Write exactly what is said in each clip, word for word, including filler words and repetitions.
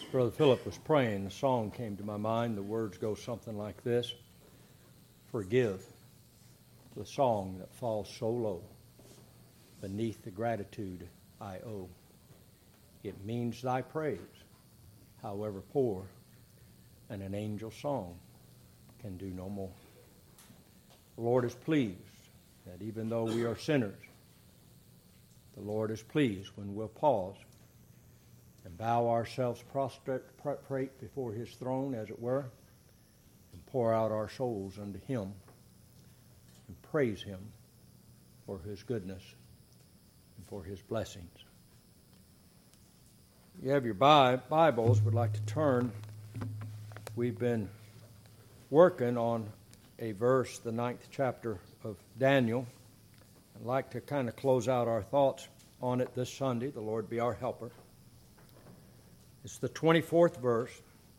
Brother Philip was praying, the song came to my mind. The words go something like this: forgive the song that falls so low beneath the gratitude I owe. It means thy praise, however poor, and an angel's song can do no more. The Lord is pleased that even though we are sinners, the Lord is pleased when we'll pause and bow ourselves prostrate before His throne, as it were, and pour out our souls unto Him and praise Him for His goodness and for His blessings. You have your Bibles, would like to turn. We've been working on a verse, the ninth chapter of Daniel. I'd like to kind of close out our thoughts on it this Sunday. The Lord be our helper. It's the twenty-fourth verse,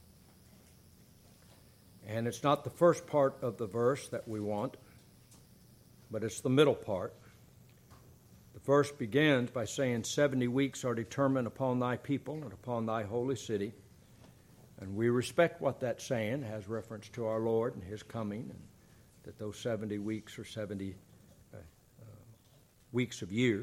and it's not the first part of the verse that we want, but it's the middle part. The verse begins by saying, seventy weeks are determined upon thy people and upon thy holy city. And we respect what that's saying, has reference to our Lord and His coming, and that those seventy weeks are seventy uh, uh, weeks of years.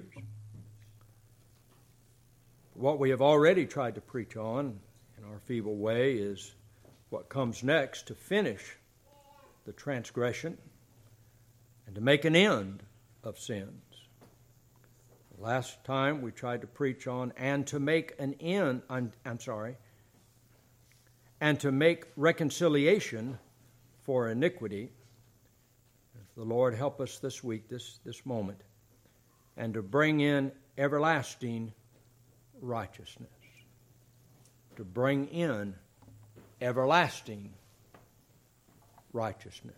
What we have already tried to preach on in our feeble way is what comes next to finish the transgression and to make an end of sins. Last time we tried to preach on and to make an end, I'm, I'm sorry, and to make reconciliation for iniquity. If the Lord help us this week, this, this moment, and to bring in everlasting righteousness. To bring in everlasting righteousness.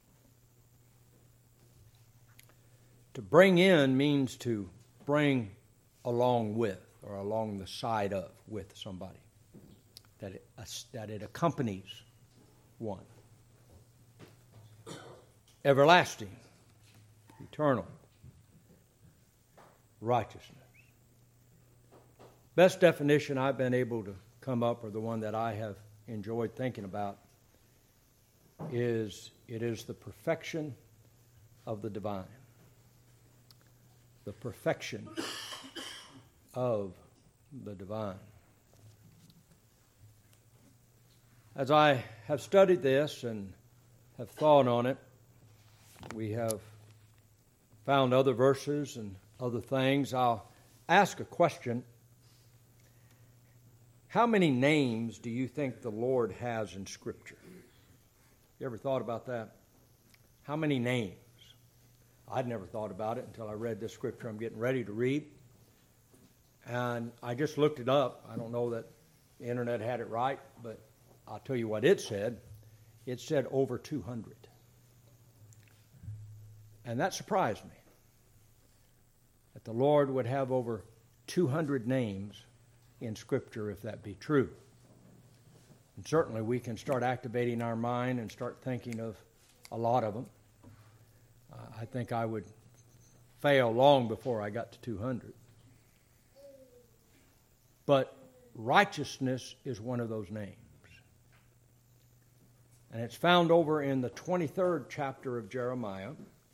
To bring in means to bring along with, or along the side of, with somebody. That it, that it accompanies one. Everlasting, eternal righteousness. Best definition I've been able to come up, or the one that I have enjoyed thinking about, is it is the perfection of the divine. The perfection of the divine. As I have studied this and have thought on it, we have found other verses and other things. I'll ask a question. How many names do you think the Lord has in Scripture? You ever thought about that? How many names? I'd never thought about it until I read this scripture I'm getting ready to read. And I just looked it up. I don't know that the internet had it right, but I'll tell you what it said. It said over two hundred. And that surprised me, that the Lord would have over two hundred names in Scripture, if that be true. And certainly we can start activating our mind and start thinking of a lot of them. Uh, I think I would fail long before I got to two hundred. But righteousness is one of those names. And it's found over in the twenty-third chapter of Jeremiah,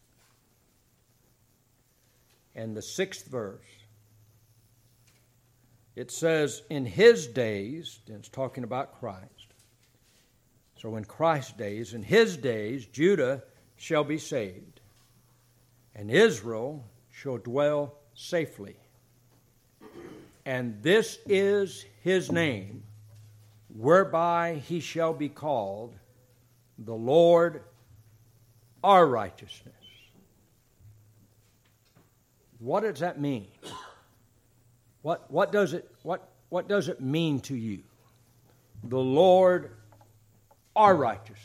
and the sixth verse. It says, in His days, and it's talking about Christ. So in Christ's days, in His days, Judah shall be saved, and Israel shall dwell safely. And this is His name, whereby He shall be called the Lord our righteousness. What does that mean? What, what, does it, what, what does it mean to you? The Lord our righteousness.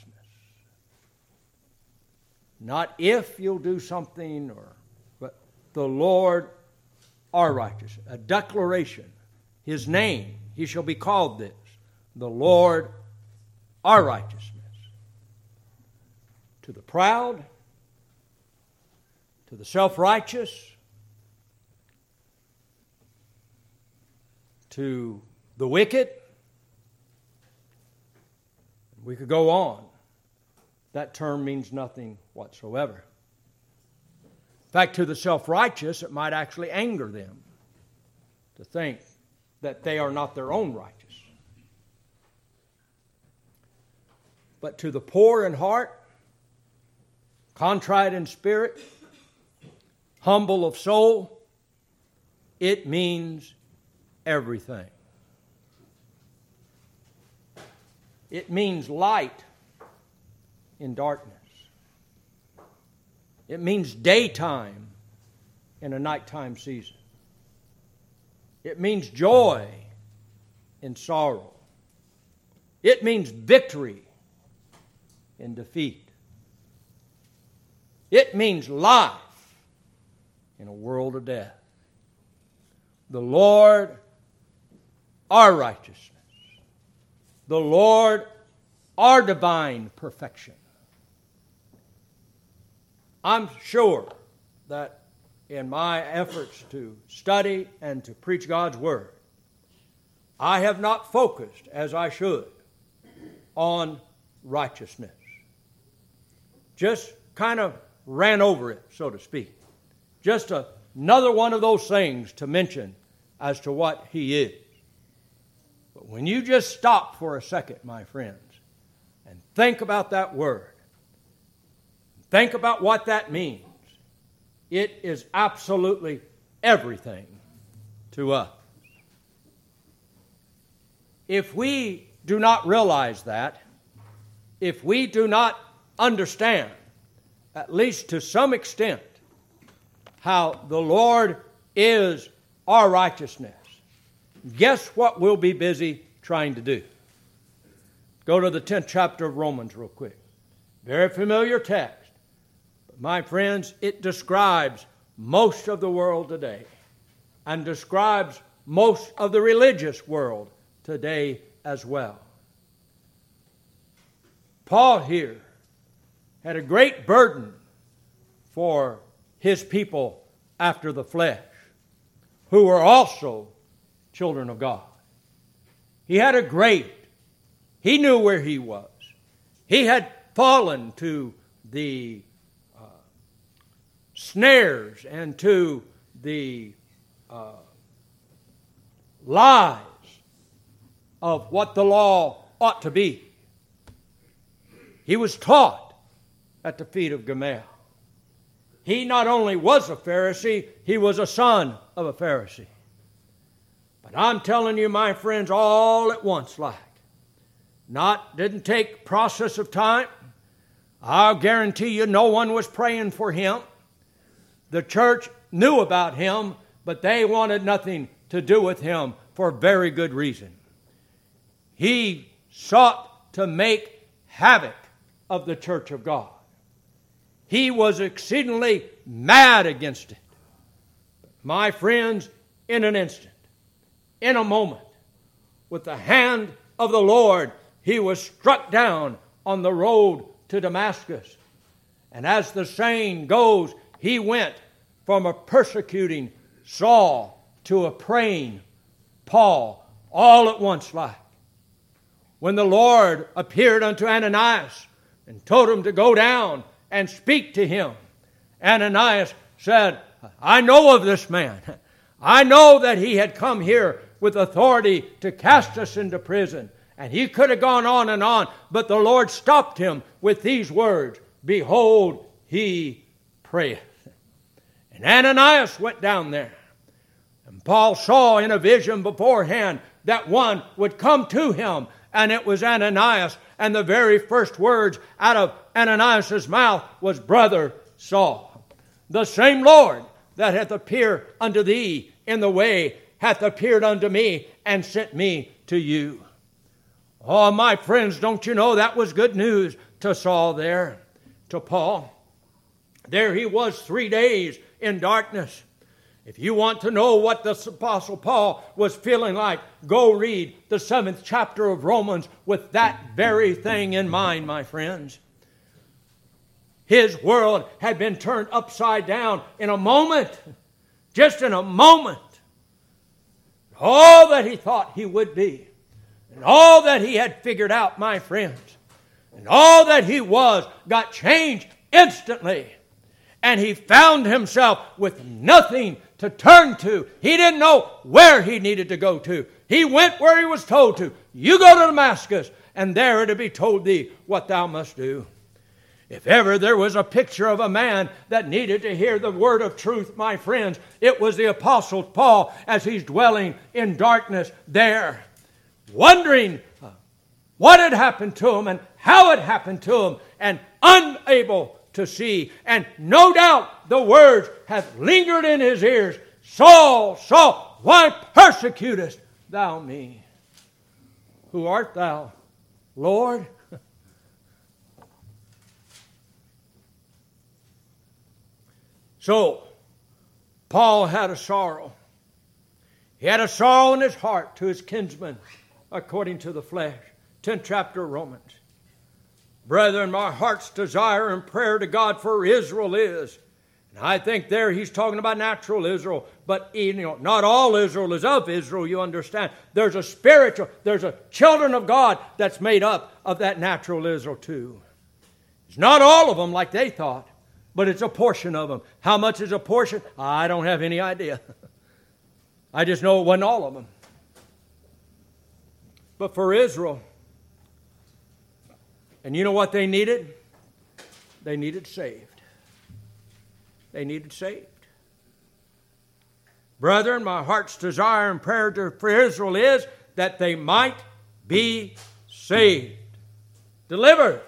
Not if you'll do something, or but the Lord our righteousness. A declaration. His name, He shall be called this. The Lord our righteousness. To the proud, to the self-righteous, to the wicked, We could go on. That term means nothing whatsoever. In fact, to the self-righteous, it might actually anger them to think that they are not their own righteous. But to the poor in heart, contrite in spirit, humble of soul, it means everything. It means light in darkness. It means daytime in a nighttime season. It means joy in sorrow. It means victory in defeat. It means life in a world of death. The Lord, our righteousness. The Lord, our divine perfection. I'm sure that in my efforts to study and to preach God's Word, I have not focused as I should on righteousness. Just kind of ran over it, so to speak. Just a, another one of those things to mention as to what He is. But when you just stop for a second, my friends, and think about that word, think about what that means, it is absolutely everything to us. If we do not realize that, if we do not understand, at least to some extent, how the Lord is our righteousness, guess what we'll be busy trying to do? Go to the tenth chapter of Romans real quick. Very familiar text. But my friends, it describes most of the world today and describes most of the religious world today as well. Paul here had a great burden for his people after the flesh, who were also children of God. He had a great, he knew where he was. He had fallen to the uh, snares and to the uh, lies of what the law ought to be. He was taught at the feet of Gamaliel. He not only was a Pharisee, he was a son of a Pharisee. But I'm telling you, my friends, all at once like. Not, didn't take process of time. I'll guarantee you no one was praying for him. The church knew about him, but they wanted nothing to do with him for very good reason. He sought to make havoc of the church of God. He was exceedingly mad against it. My friends, in an instant, in a moment, with the hand of the Lord, he was struck down on the road to Damascus. And as the saying goes, he went from a persecuting Saul to a praying Paul, all at once like. When the Lord appeared unto Ananias and told him to go down and speak to him, Ananias said, I know of this man. I know that he had come here with authority to cast us into prison. And he could have gone on and on, but the Lord stopped him with these words, Behold, he prayeth. And Ananias went down there. And Paul saw in a vision beforehand that one would come to him, and it was Ananias. And the very first words out of Ananias' mouth was, Brother Saul, the same Lord that hath appeared unto thee in the way hath appeared unto me and sent me to you. Oh, my friends, don't you know that was good news to Saul there, to Paul. There he was three days in darkness. If you want to know what the Apostle Paul was feeling like, go read the seventh chapter of Romans with that very thing in mind, my friends. His world had been turned upside down in a moment, just in a moment. All that he thought he would be, and all that he had figured out, my friends, And all that he was got changed instantly. And he found himself with nothing to turn to. He didn't know where he needed to go to. He went where he was told to. You go to Damascus, and there it'll be told thee what thou must do. If ever there was a picture of a man that needed to hear the word of truth, my friends, it was the Apostle Paul as he's dwelling in darkness there, wondering what had happened to him and how it happened to him, and unable to see. And no doubt the words have lingered in his ears. Saul, Saul, why persecutest thou me? Who art thou, Lord? So, Paul had a sorrow. He had a sorrow in his heart to his kinsmen, according to the flesh. tenth chapter of Romans. Brethren, my heart's desire and prayer to God for Israel is, and I think there he's talking about natural Israel, but you know, not all Israel is of Israel, you understand. There's a spiritual, there's a children of God that's made up of that natural Israel too. It's not all of them like they thought, but it's a portion of them. How much is a portion? I don't have any idea. I just know it wasn't all of them. But for Israel, and you know what they needed? They needed saved. They needed saved. Brethren, my heart's desire and prayer to, for Israel is that they might be saved. Delivered.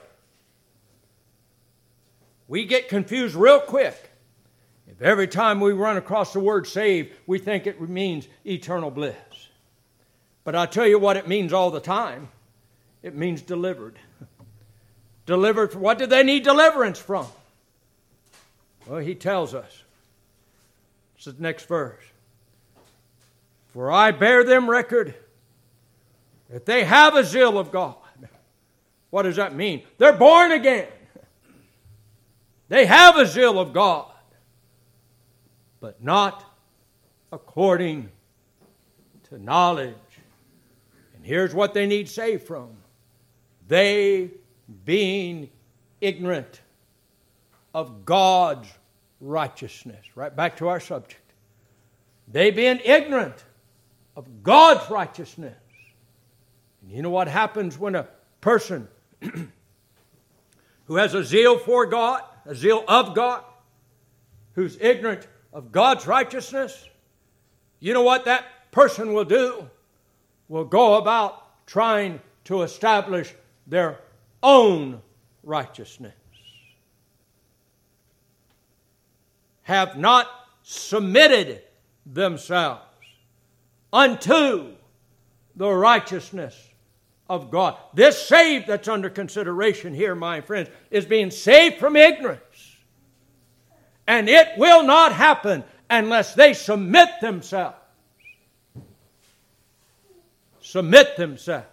We get confused real quick. If every time we run across the word saved, we think it means eternal bliss. But I tell you what it means all the time. It means delivered. Delivered. What did they need deliverance from? Well, he tells us. This is the next verse. For I bear them record that they have a zeal of God. What does that mean? They're born again. They have a zeal of God, but not according to knowledge. And here's what they need saved from. They being ignorant of God's righteousness. Right back to our subject. They being ignorant of God's righteousness. And you know what happens when a person who has a zeal for God, a zeal of God, who's ignorant of God's righteousness, you know what that person will do? Will go about trying to establish their own righteousness. Have not submitted themselves unto the righteousness of God. This saved that's under consideration here, my friends, is being saved from ignorance. And it will not happen unless they submit themselves. Submit themselves.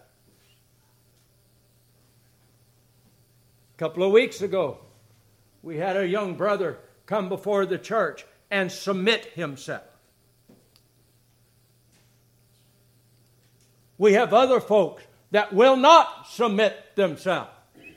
A couple of weeks ago, we had a young brother come before the church and submit himself. We have other folks that will not submit themselves.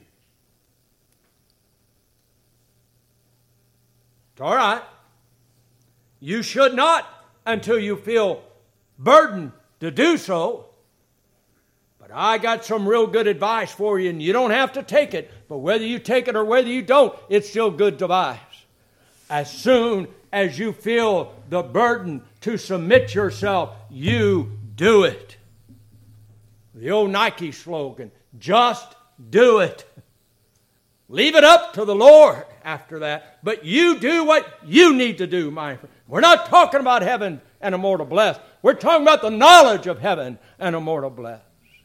It's all right. You should not until you feel burdened to do so. But I got some real good advice for you, and you don't have to take it. But whether you take it or whether you don't, it's still good advice. As soon as you feel the burden to submit yourself, you do it. The old Nike slogan, just do it. Leave it up to the Lord after that. But you do what you need to do, my friend. We're not talking about heaven and immortal bliss. We're talking about the knowledge of heaven and immortal bliss.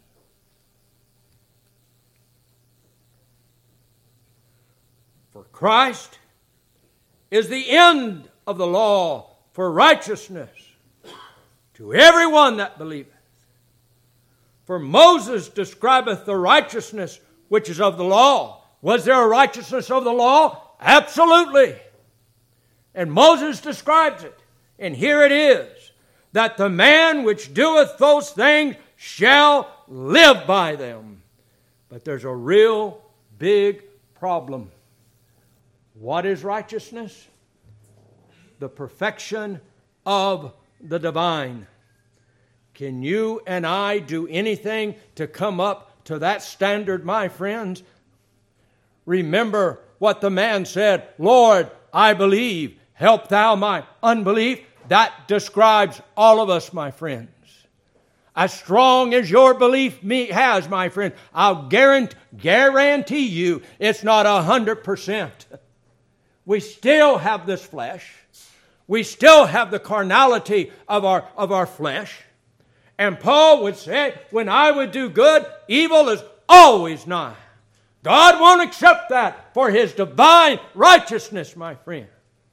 For Christ is the end of the law for righteousness to everyone that believeth. For Moses describeth the righteousness which is of the law. Was there a righteousness of the law? Absolutely. And Moses describes it. And here it is, that the man which doeth those things shall live by them. But there's a real big problem. What is righteousness? The perfection of the divine. Can you and I do anything to come up to that standard, my friends? Remember what the man said, Lord, I believe, help thou my unbelief. That describes all of us, my friends. As strong as your belief me has, my friend, I'll guarantee, guarantee you it's not a hundred percent. We still have this flesh. We still have the carnality of our, of our flesh. And Paul would say, when I would do good, evil is always nigh. God won't accept that for His divine righteousness, my friends.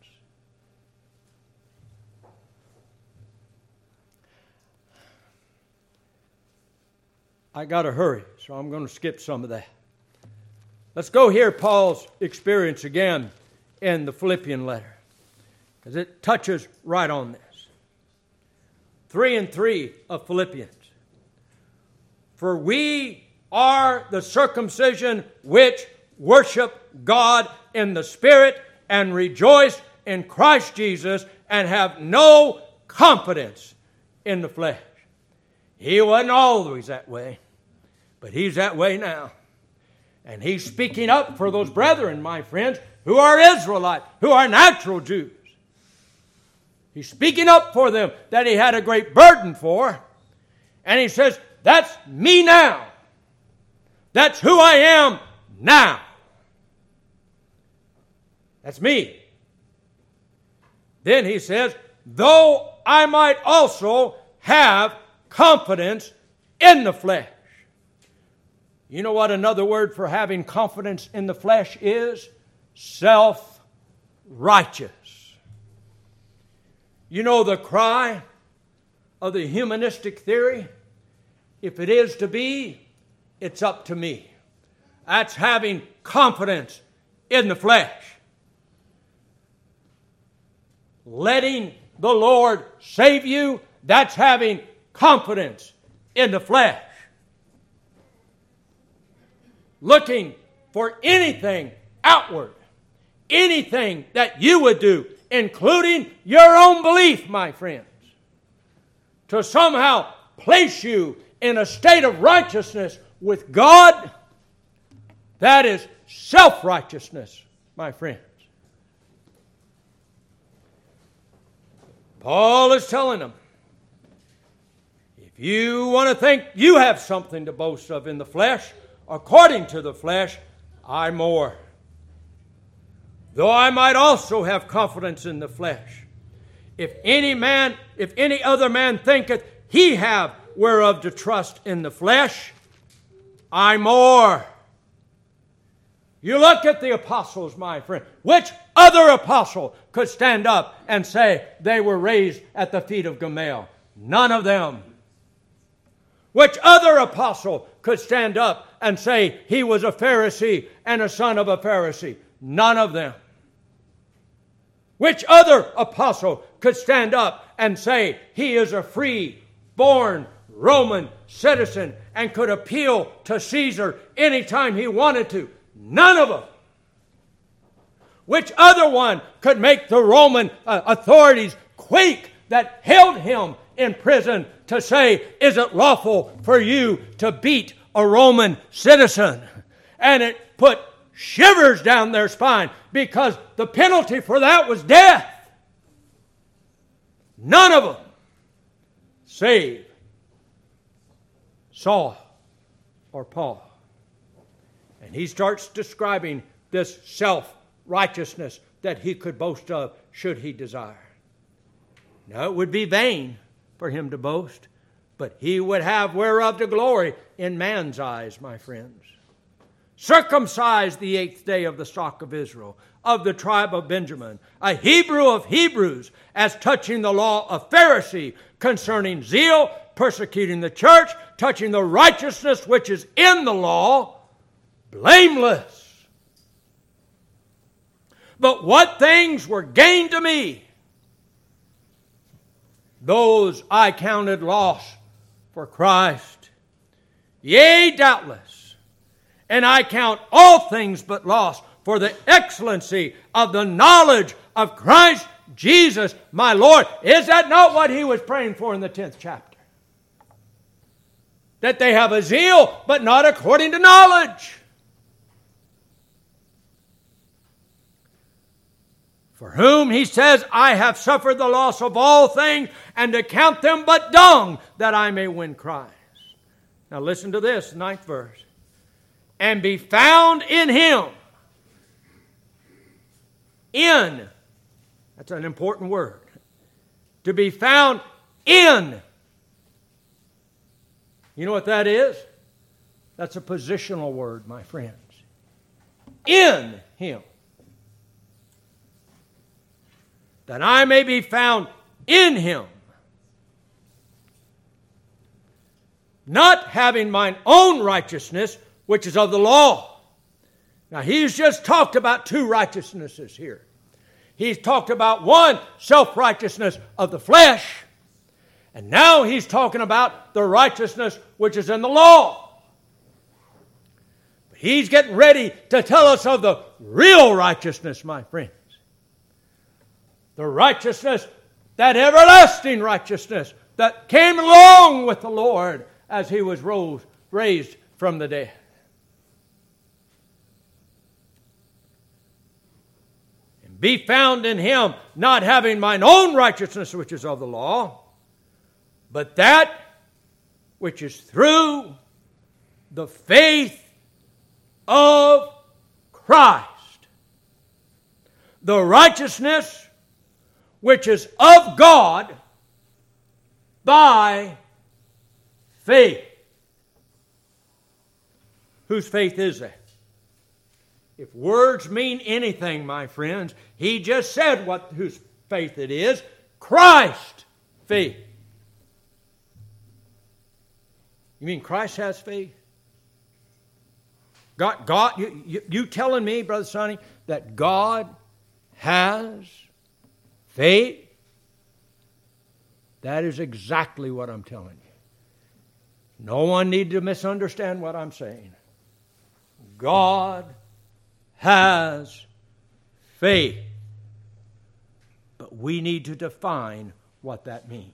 I got to hurry, so I'm going to skip some of that. Let's go hear Paul's experience again in the Philippian letter, because it touches right on this. Three and three of Philippians. For we are the circumcision which worship God in the Spirit and rejoice in Christ Jesus and have no confidence in the flesh. He wasn't always that way, but he's that way now. And he's speaking up for those brethren, my friends, who are Israelites, who are natural Jews. He's speaking up for them that he had a great burden for. And he says, that's me now. That's who I am now. That's me. Then he says, though I might also have confidence in the flesh. You know what another word for having confidence in the flesh is? Self-righteous. You know the cry of the humanistic theory? If it is to be, it's up to me. That's having confidence in the flesh. Letting the Lord save you, that's having confidence in the flesh. Looking for anything outward, anything that you would do, including your own belief, my friends, to somehow place you in a state of righteousness with God, that is self-righteousness, my friends. Paul is telling them, if you want to think you have something to boast of in the flesh, according to the flesh, I more. Though I might also have confidence in the flesh. If any man, if any other man thinketh he have whereof to trust in the flesh, I more. You look at the apostles, my friend. Which other apostle could stand up and say they were raised at the feet of Gamaliel? None of them. Which other apostle could stand up and say he was a Pharisee and a son of a Pharisee? None of them. Which other apostle could stand up and say he is a free-born Roman citizen and could appeal to Caesar anytime he wanted to? None of them. Which other one could make the Roman uh, authorities quake that held him in prison to say, is it lawful for you to beat a Roman citizen? And it put shivers down their spine because the penalty for that was death. None of them save Saul or Paul. And he starts describing this self-righteousness that he could boast of should he desire. Now it would be vain for him to boast, but he would have whereof to glory in man's eyes, my friends. Circumcised the eighth day of the stock of Israel, of the tribe of Benjamin, a Hebrew of Hebrews, as touching the law of Pharisee, concerning zeal, persecuting the church, touching the righteousness which is in the law, blameless. But what things were gained to me, those I counted loss for Christ. Yea, doubtless. And I count all things but loss for the excellency of the knowledge of Christ Jesus my Lord. Is that not what he was praying for in the tenth chapter? That they have a zeal, but not according to knowledge. For whom, he says, I have suffered the loss of all things, and to count them but dung, that I may win Christ. Now listen to this, ninth verse. And be found in him. In. That's an important word. To be found in. You know what that is? That's a positional word, my friends. In him. That I may be found in him. Not having mine own righteousness, which is of the law. Now, he's just talked about two righteousnesses here. He's talked about one, self-righteousness of the flesh. And now he's talking about the righteousness which is in the law. But he's getting ready to tell us of the real righteousness, my friends. The righteousness, that everlasting righteousness that came along with the Lord as he was rose, raised from the dead. And be found in him, not having mine own righteousness which is of the law, but that which is through the faith of Christ. The righteousness which is of God by faith. Whose faith is that? If words mean anything, my friends, he just said what whose faith it is. Christ faith. You mean Christ has faith? God, God, you, you, you telling me, Brother Sonny, that God has faith? That is exactly what I'm telling you. No one need to misunderstand what I'm saying. God has faith. But we need to define what that means.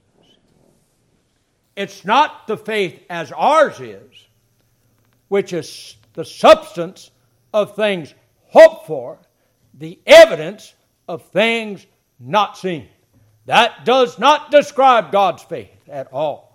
It's not the faith as ours is, which is the substance of things hoped for, the evidence of things not seen. That does not describe God's faith at all.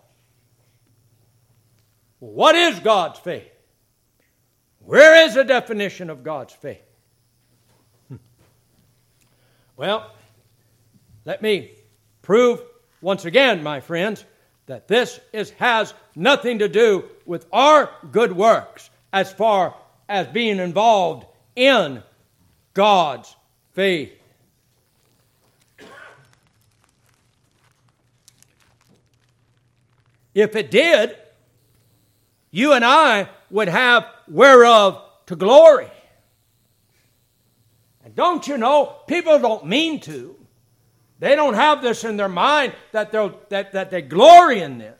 What is God's faith? Where is the definition of God's faith? Hmm. Well, let me prove once again, my friends, that this is, has nothing to do with our good works as far as being involved in God's faith. If it did, you and I would have whereof to glory. And don't you know, people don't mean to. They don't have this in their mind that, that, that they glory in this.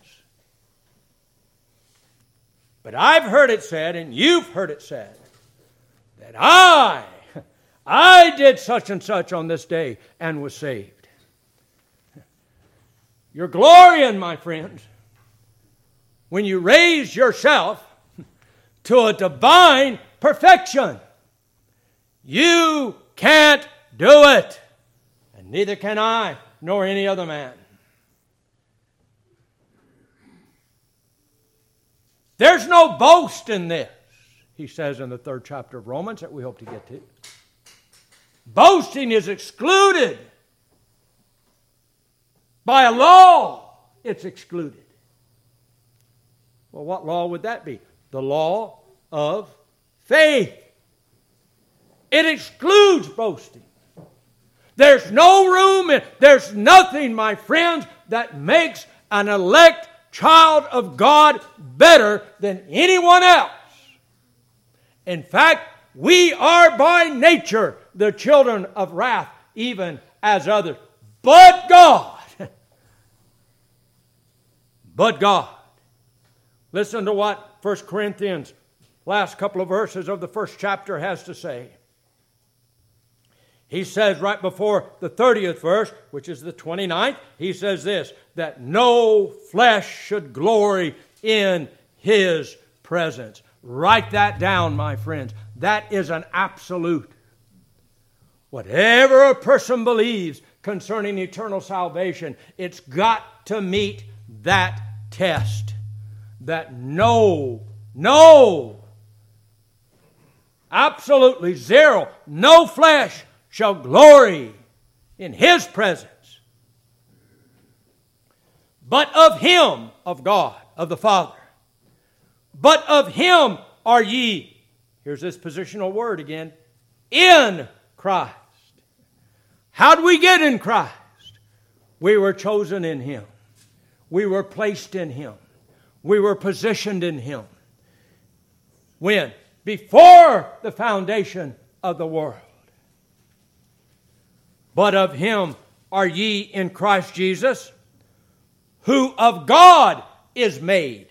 But I've heard it said, and you've heard it said, that I, I did such and such on this day and was saved. You're glorying, my friends, when you raise yourself to a divine perfection. You can't do it. And neither can I, nor any other man. There's no boast in this, he says in the third chapter of Romans that we hope to get to. Boasting is excluded. By a law, it's excluded. Well, what law would that be? The law of faith. It excludes boasting. There's no room, in, there's nothing, my friends, that makes an elect child of God better than anyone else. In fact, we are by nature the children of wrath, even as others. But God. But God. Listen to what First Corinthians last couple of verses of the first chapter has to say. He says right before the thirtieth verse, which is the twenty-ninth, he says this, that no flesh should glory in His presence. Write that down, my friends. That is an absolute. Whatever a person believes concerning eternal salvation, it's got to meet that test. That no, no, absolutely zero, no flesh shall glory in His presence, but of Him, of God, of the Father. But of Him are ye, here's this positional word again, in Christ. How do we get in Christ? We were chosen in Him. We were placed in Him. We were positioned in Him. When? Before the foundation of the world. But of Him are ye in Christ Jesus, who of God is made.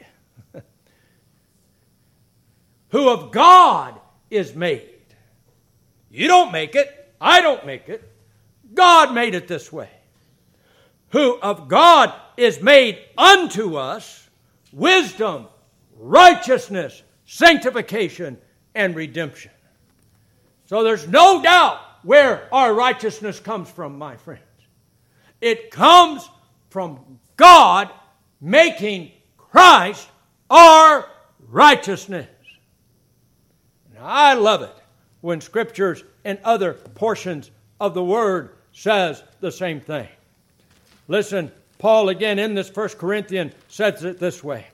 Who of God is made. You don't make it. I don't make it. God made it this way. Who of God is made unto us wisdom, righteousness, sanctification, and redemption. So there's no doubt where our righteousness comes from, my friends. It comes from God making Christ our righteousness. Now, I love it when Scriptures and other portions of the Word says the same thing. Listen, Paul again in this First Corinthians says it this way.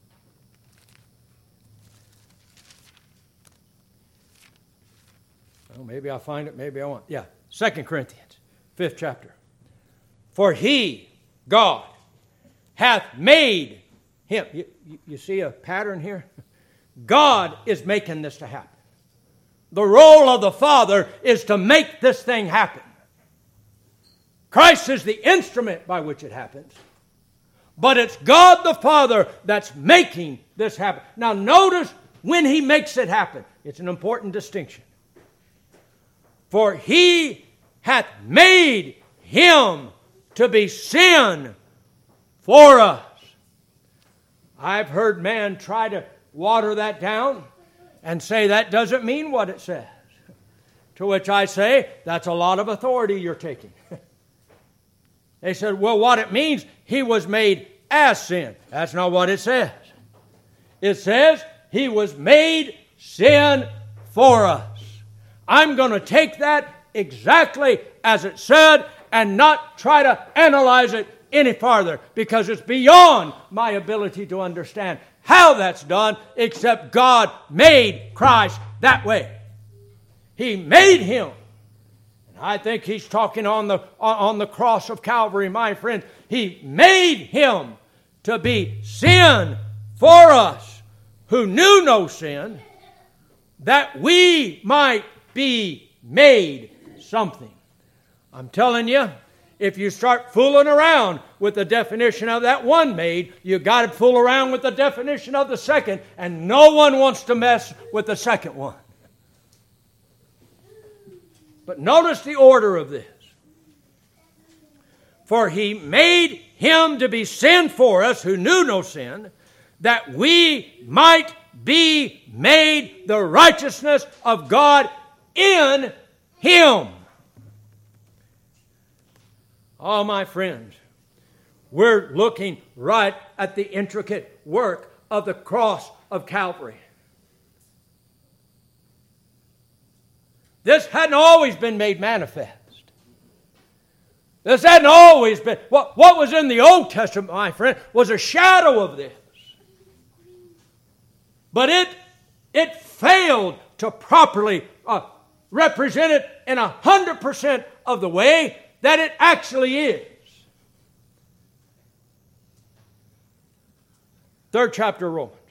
Well, maybe I'll find it, maybe I won't. Yeah, Second Corinthians, fifth chapter. For He, God, hath made Him. You, you, you see a pattern here? God is making this to happen. The role of the Father is to make this thing happen. Christ is the instrument by which it happens. But it's God the Father that's making this happen. Now notice when He makes it happen. It's an important distinction. For He hath made Him to be sin for us. I've heard man try to water that down and say that doesn't mean what it says. To which I say, that's a lot of authority you're taking. They said, well, what it means, He was made as sin. That's not what it says. It says He was made sin for us. I'm going to take that exactly as it said and not try to analyze it any farther because it's beyond my ability to understand how that's done, except God made Christ that way. He made Him. And I think He's talking on the, on the cross of Calvary, my friend. He made Him to be sin for us who knew no sin, that we might be made something. I'm telling you, if you start fooling around with the definition of that one made, you got to fool around with the definition of the second, and no one wants to mess with the second one. But notice the order of this. For He made Him to be sin for us who knew no sin, that we might be made the righteousness of God in Him. Oh, my friends, we're looking right at the intricate work of the cross of Calvary. This hadn't always been made manifest. This hadn't always been. What, what was in the Old Testament, my friend, was a shadow of this. But it, it failed to properly uh, represent it in a hundred percent of the way that it actually is. Third chapter of Romans.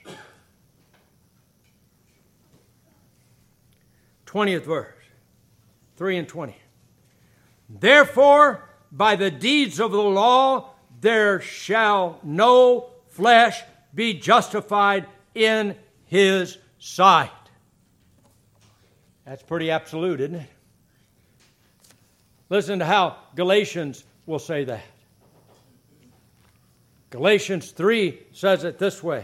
twentieth verse. three and twenty. Therefore, by the deeds of the law, there shall no flesh be justified in his sight. That's pretty absolute, isn't it? Listen to how Galatians will say that. Galatians three says it this way.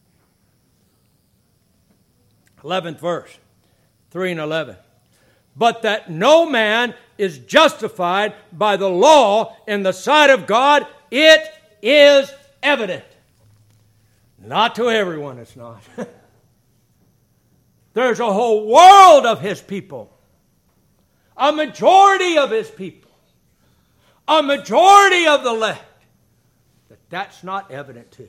eleventh verse, three and eleven. But that no man is justified by the law in the sight of God, it is evident. Not to everyone, it's not. There's a whole world of His people. A majority of His people. A majority of the elect. That that's not evident to.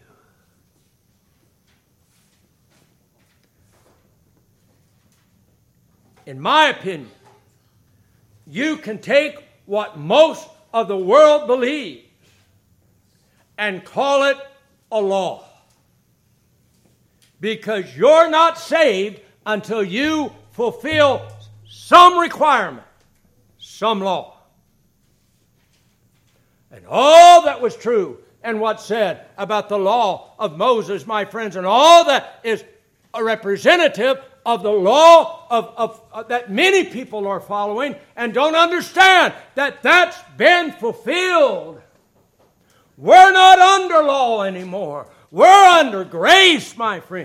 In my opinion, you can take what most of the world believes and call it a law. Because you're not saved until you fulfill some requirement, some law. And all that was true and what's said about the law of Moses, my friends, and all that is a representative of the law of, of, of that many people are following and don't understand that that's been fulfilled. We're not under law anymore. We're under grace, my friends.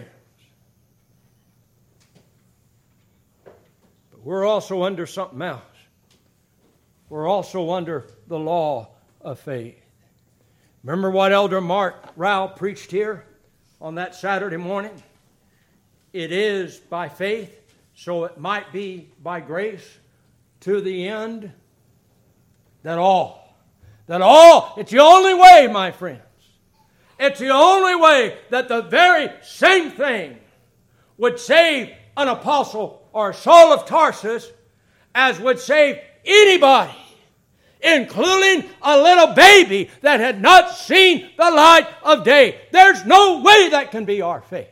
But we're also under something else. We're also under the law of faith. Remember what Elder Mark Rowell preached here on that Saturday morning? It is by faith, so it might be by grace, to the end that all, that all, it's the only way, my friends. It's the only way that the very same thing would save an apostle or Saul of Tarsus as would save anybody, including a little baby that had not seen the light of day. There's no way that can be our faith.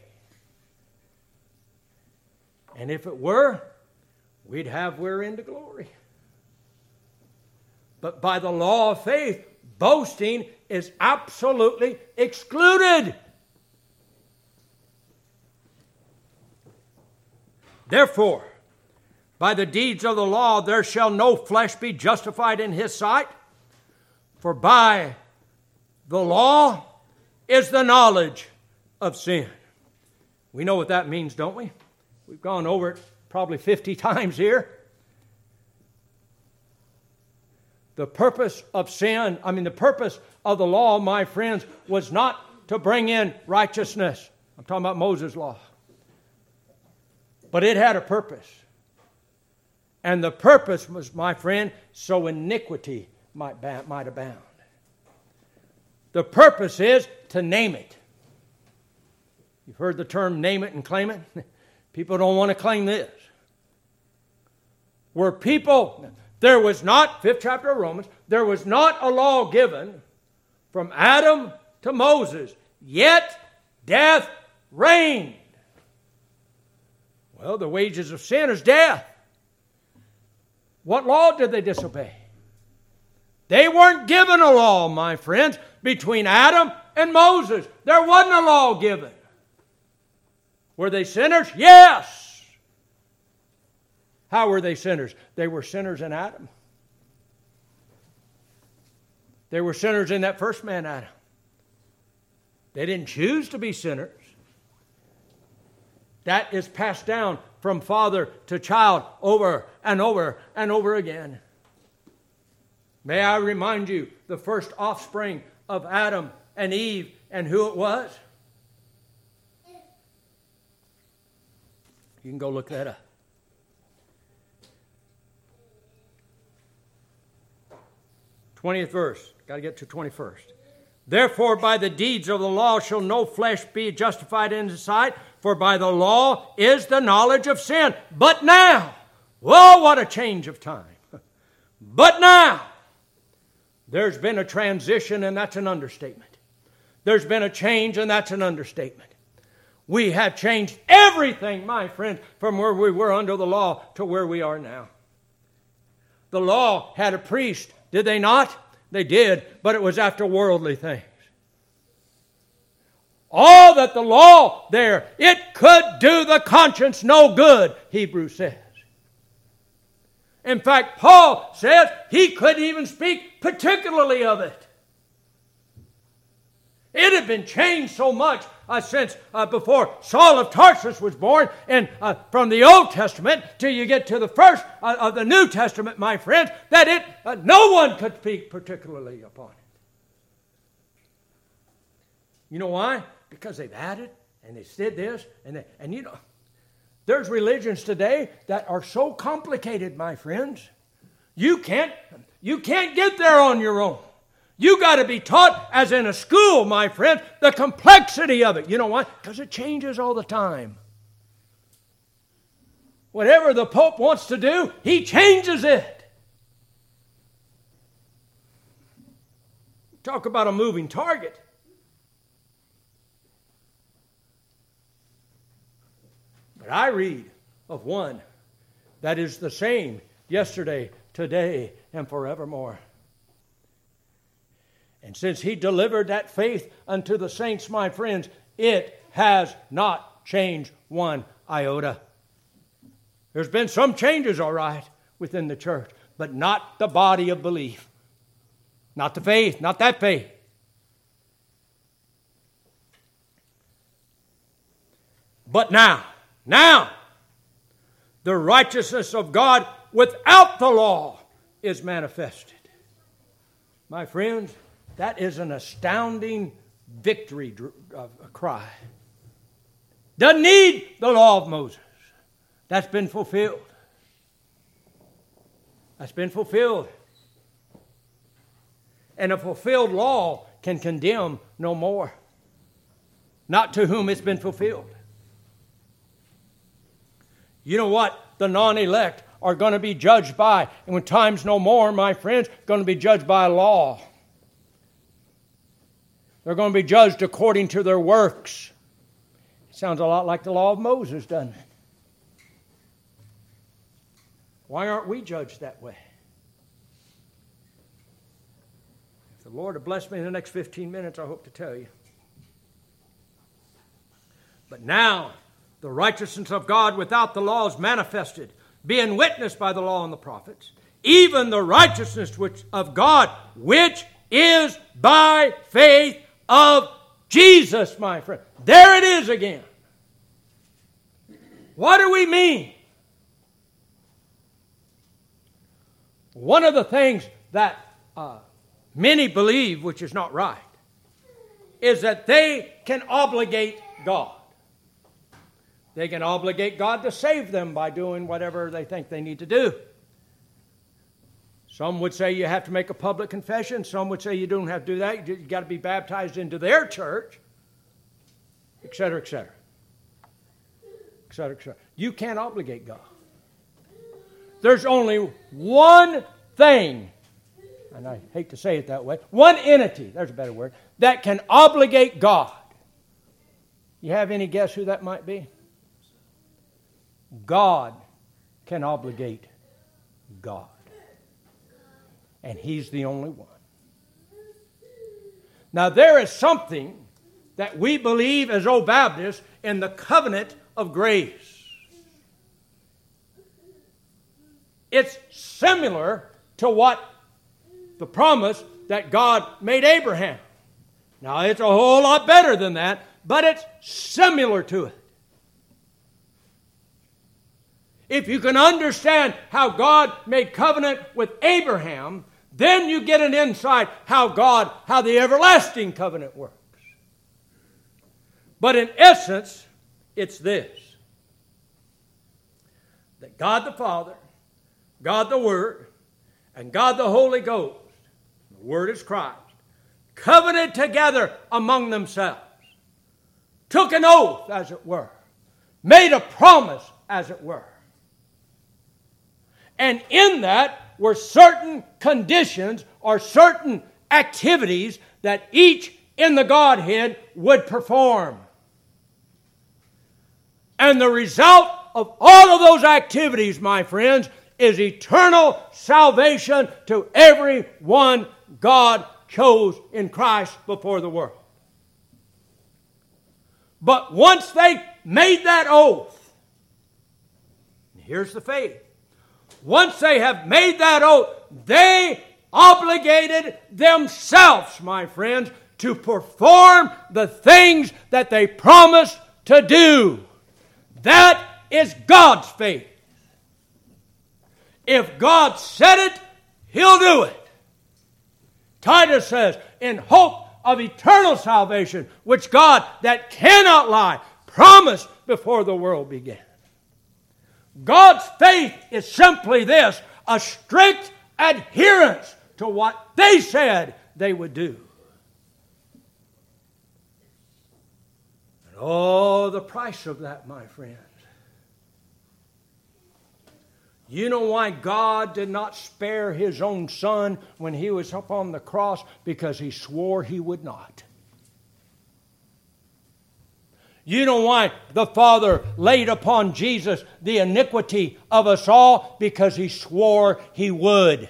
And if it were, we'd have we're into glory. But by the law of faith, boasting is absolutely excluded. Therefore, by the deeds of the law, there shall no flesh be justified in His sight. For by the law is the knowledge of sin. We know what that means, don't we? We've gone over it probably fifty times here. The purpose of sin, I mean the purpose of the law, my friends, was not to bring in righteousness. I'm talking about Moses' law. But it had a purpose. And the purpose was, my friend, so iniquity might, might abound. The purpose is to name it. You've heard the term name it and claim it? People don't want to claim this. Where people, there was not, fifth chapter of Romans, there was not a law given from Adam to Moses, yet death reigned. Well, the wages of sin is death. What law did they disobey? They weren't given a law, my friends, between Adam and Moses. There wasn't a law given. Were they sinners? Yes. How were they sinners? They were sinners in Adam. They were sinners in that first man, Adam. They didn't choose to be sinners. That is passed down from father to child over and over and over again. May I remind you, the first offspring of Adam and Eve and who it was? You can go look that up. twentieth verse. Got to get to twenty-first. Therefore, by the deeds of the law shall no flesh be justified in His sight, for by the law is the knowledge of sin. But now, whoa, what a change of time. But now, there's been a transition, and that's an understatement. There's been a change, and that's an understatement. We have changed everything, my friend, from where we were under the law to where we are now. The law had a priest, did they not? They did, but it was after worldly things. All that the law there, it could do the conscience no good, Hebrews says. In fact, Paul says he couldn't even speak particularly of it. It had been changed so much uh, since uh, before Saul of Tarsus was born, and uh, from the Old Testament till you get to the first uh, of the New Testament, my friends, that it uh, no one could speak particularly upon it. You know why? Because they've added and they did this and they, and you know, there's religions today that are so complicated, my friends. You can't you can't get there on your own. You got to be taught, as in a school, my friend, the complexity of it. You know why? Because it changes all the time. Whatever the Pope wants to do, he changes it. Talk about a moving target. But I read of one that is the same yesterday, today, and forevermore. And since he delivered that faith unto the saints, my friends, it has not changed one iota. There's been some changes, all right, within the church, but not the body of belief. Not the faith, not that faith. But now, now, the righteousness of God without the law is manifested. My friends, that is an astounding victory uh, cry. Doesn't need the law of Moses. That's been fulfilled. That's been fulfilled. And a fulfilled law can condemn no more. Not to whom it's been fulfilled. You know what? The non-elect are going to be judged by, and when time's no more, my friends, going to be judged by law. They're going to be judged according to their works. It sounds a lot like the law of Moses, doesn't it? Why aren't we judged that way? If the Lord will bless me in the next fifteen minutes, I hope to tell you. But now, the righteousness of God without the law is manifested, being witnessed by the law and the prophets, even the righteousness which of God, which is by faith of Jesus, my friend. There it is again. What do we mean? One of the things that uh, many believe, which is not right, is that they can obligate God. They can obligate God to save them by doing whatever they think they need to do. Some would say you have to make a public confession. Some would say you don't have to do that. You've got to be baptized into their church, et cetera, et cetera. Et cetera, et cetera. You can't obligate God. There's only one thing, and I hate to say it that way, one entity, there's a better word, that can obligate God. You have any guess who that might be? God can obligate God. And He's the only one. Now there is something that we believe as Old Baptists in the covenant of grace. It's similar to what the promise that God made Abraham. Now it's a whole lot better than that, but it's similar to it. If you can understand how God made covenant with Abraham, then you get an insight how God, how the everlasting covenant works. But in essence, it's this. That God the Father, God the Word, and God the Holy Ghost, the Word is Christ, covenanted together among themselves, took an oath, as it were, made a promise, as it were. And in that were certain conditions or certain activities that each in the Godhead would perform. And the result of all of those activities, my friends, is eternal salvation to every one God chose in Christ before the world. But once they made that oath, here's the faith. Once they have made that oath, they obligated themselves, my friends, to perform the things that they promised to do. That is God's faith. If God said it, He'll do it. Titus says, in hope of eternal salvation, which God, that cannot lie, promised before the world began. God's faith is simply this, a strict adherence to what they said they would do. And oh, the price of that, my friends. You know why God did not spare His own Son when He was up on the cross? Because He swore He would not. You know why the Father laid upon Jesus the iniquity of us all? Because He swore He would.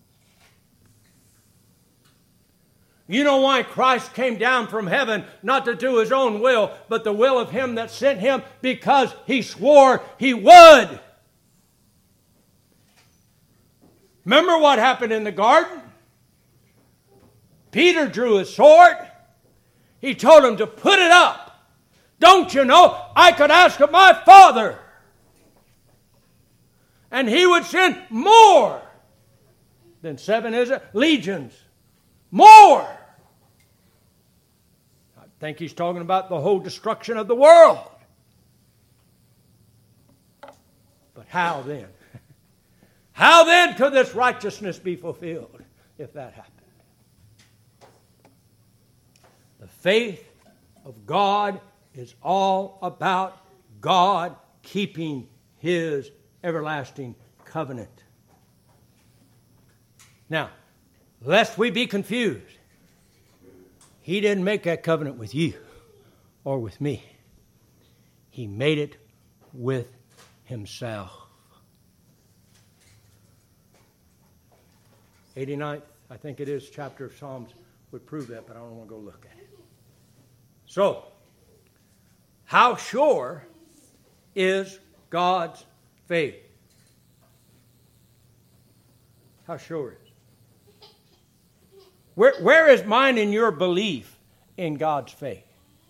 You know why Christ came down from heaven not to do His own will, but the will of Him that sent Him? Because He swore He would. Remember what happened in the garden? Peter drew his sword. He told him to put it up. Don't you know, I could ask of my Father, and He would send more than seven, is it? Legions. More. I think He's talking about the whole destruction of the world. But how then? How then could this righteousness be fulfilled if that happened? The faith of God is all about God keeping His everlasting covenant. Now, lest we be confused, He didn't make that covenant with you or with me. He made it with Himself. eighty-ninth, I think it is, chapter of Psalms would prove that, but I don't want to go look at it. So, how sure is God's faith? How sure is it? Where, where is mine and your belief in God's faith?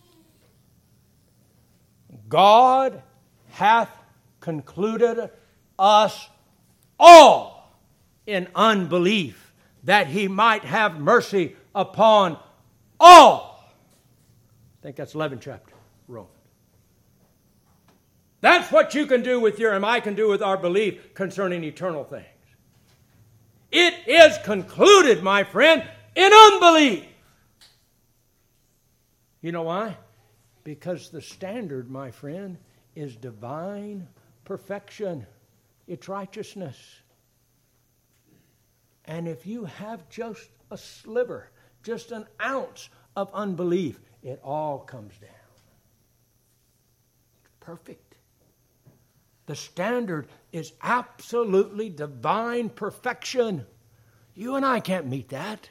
God hath concluded us all in unbelief, that He might have mercy upon all. I think that's eleventh chapter, Romans. That's what you can do with your, and I can do with our belief concerning eternal things. It is concluded, my friend, in unbelief. You know why? Because the standard, my friend, is divine perfection. It's righteousness. And if you have just a sliver, just an ounce of unbelief, it all comes down. It's perfect. The standard is absolutely divine perfection. You and I can't meet that.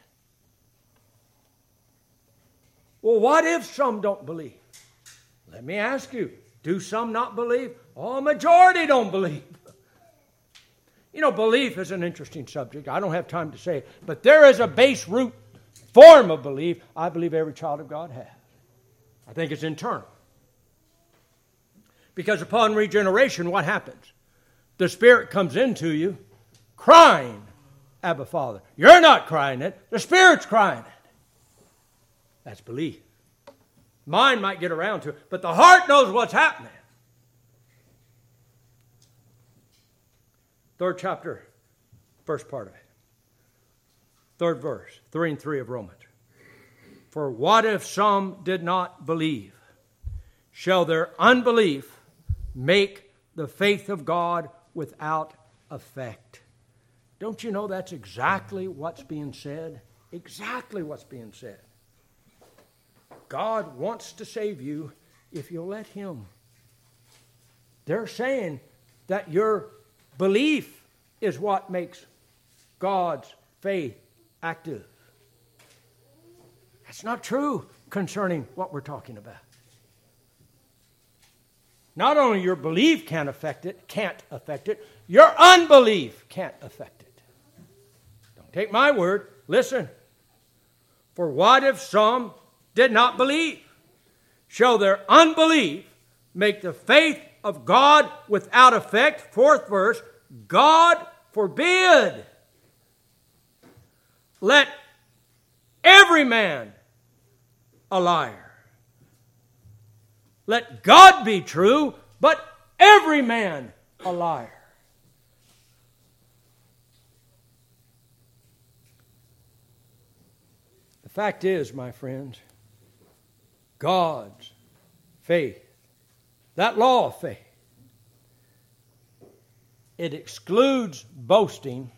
Well, what if some don't believe? Let me ask you, do some not believe? Oh, a majority don't believe. You know, belief is an interesting subject. I don't have time to say it. But there is a base root form of belief I believe every child of God has. I think it's internal. Because upon regeneration, what happens? The Spirit comes into you crying, Abba, Father. You're not crying it. The Spirit's crying it. That's belief. Mind might get around to it, but the heart knows what's happening. Third chapter, first part of it. Third verse, three and three of Romans. For what if some did not believe? Shall their unbelief make the faith of God without effect? Don't you know that's exactly what's being said? Exactly what's being said. God wants to save you if you'll let Him. They're saying that your belief is what makes God's faith active. That's not true concerning what we're talking about. Not only your belief can't affect it, can't affect it, your unbelief can't affect it. Don't take my word. Listen. For what if some did not believe? Shall their unbelief make the faith of God without effect? Fourth verse, God forbid. Let every man a liar. Let God be true, but every man a liar. The fact is, my friends, God's faith, that law of faith, it excludes boasting,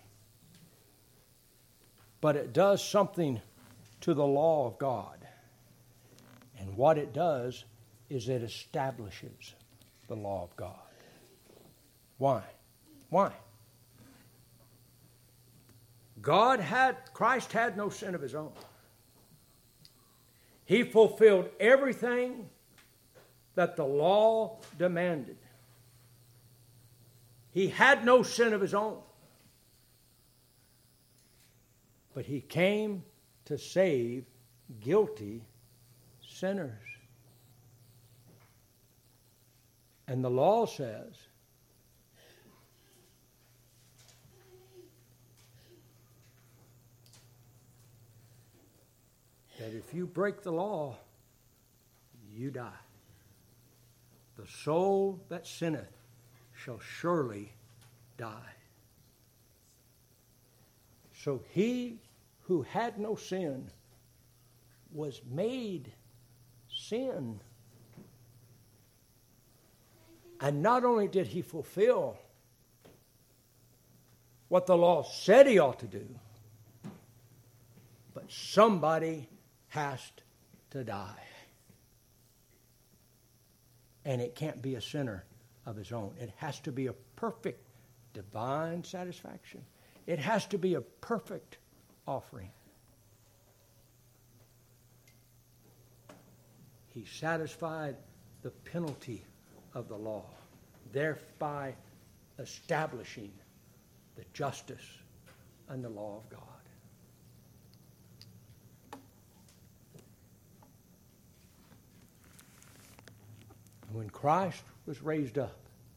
but it does something to the law of God. And what it does is it establishes the law of God. Why? Why? God had, Christ had no sin of his own. He fulfilled everything that the law demanded. He had no sin of his own. But he came to save guilty sinners. And the law says that if you break the law, you die. The soul that sinneth shall surely die. So he who had no sin was made sin. And not only did he fulfill what the law said he ought to do, but somebody has to die. And it can't be a sinner of his own. It has to be a perfect divine satisfaction. It has to be a perfect offering. He satisfied the penalty of the law, thereby establishing the justice and the law of God. When Christ was raised up,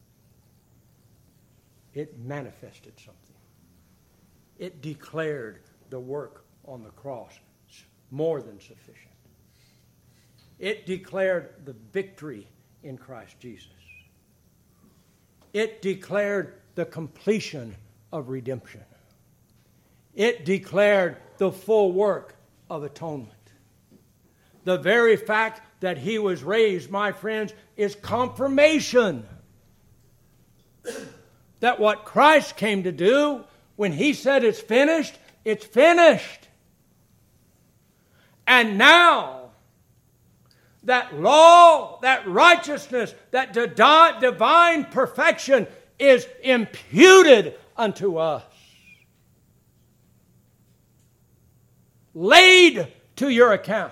it manifested something. It declared the work on the cross more than sufficient. It declared the victory in Christ Jesus. It declared the completion of redemption. It declared the full work of atonement. The very fact that he was raised, my friends, is confirmation that what Christ came to do, when he said it's finished, it's finished. And now, that law, that righteousness, that divine perfection is imputed unto us. Laid to your account.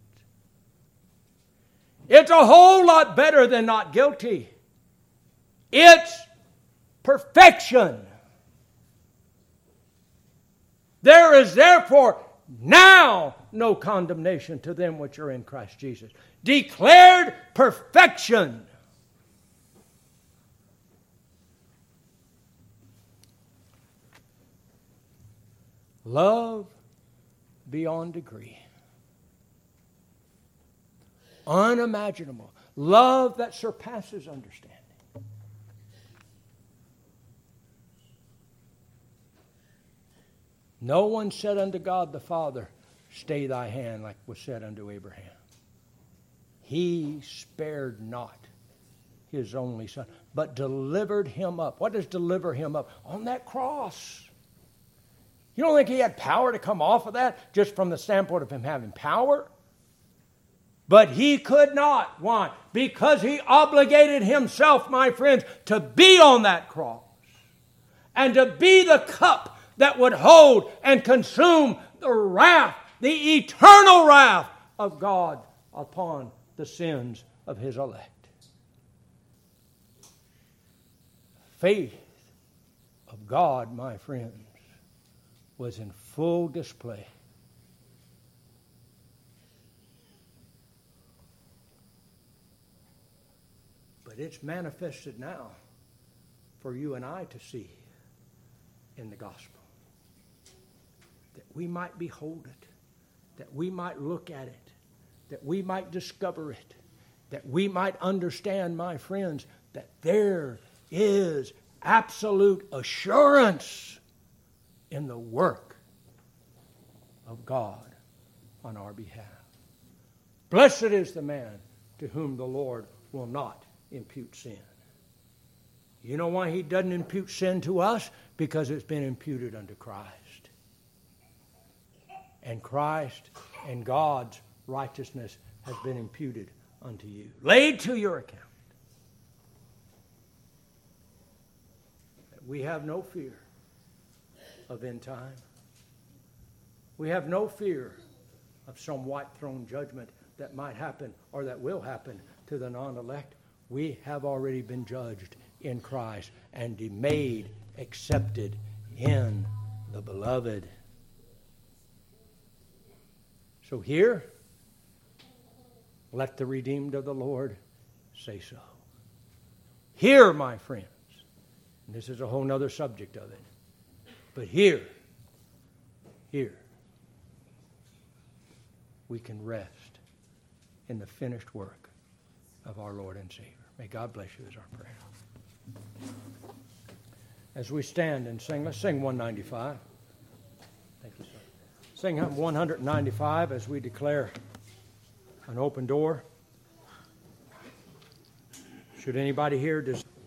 It's a whole lot better than not guilty. It's perfection. There is therefore now no condemnation to them which are in Christ Jesus. Declared perfection. Love beyond degree. Unimaginable. Love that surpasses understanding. No one said unto God the Father, stay thy hand, like was said unto Abraham. He spared not his only son, but delivered him up. What does deliver him up? On that cross. You don't think he had power to come off of that just from the standpoint of him having power? But he could not. Why? Because he obligated himself, my friends, to be on that cross and to be the cup that would hold and consume the wrath, the eternal wrath of God upon the sins of his elect. faith of God, my friends, was in full display. But it's manifested now for you and I to see in the gospel. That we might behold it, that we might look at it, that we might discover it, that we might understand, my friends, that there is absolute assurance in the work of God on our behalf. Blessed is the man to whom the Lord will not impute sin. You know why he doesn't impute sin to us? Because it's been imputed unto Christ. And Christ and God's righteousness has been imputed unto you, laid to your account. We have no fear of end time. We have no fear of some white throne judgment that might happen or that will happen to the non-elect. We have already been judged in Christ and made accepted in the beloved. So here, let the redeemed of the Lord say so. Here, my friends, and this is a whole other subject of it, but here, here, we can rest in the finished work of our Lord and Savior. May God bless you is our prayer. As we stand and sing, let's sing one ninety-five. Thank you, sir. Sing one ninety-five as we declare an open door. Should anybody here just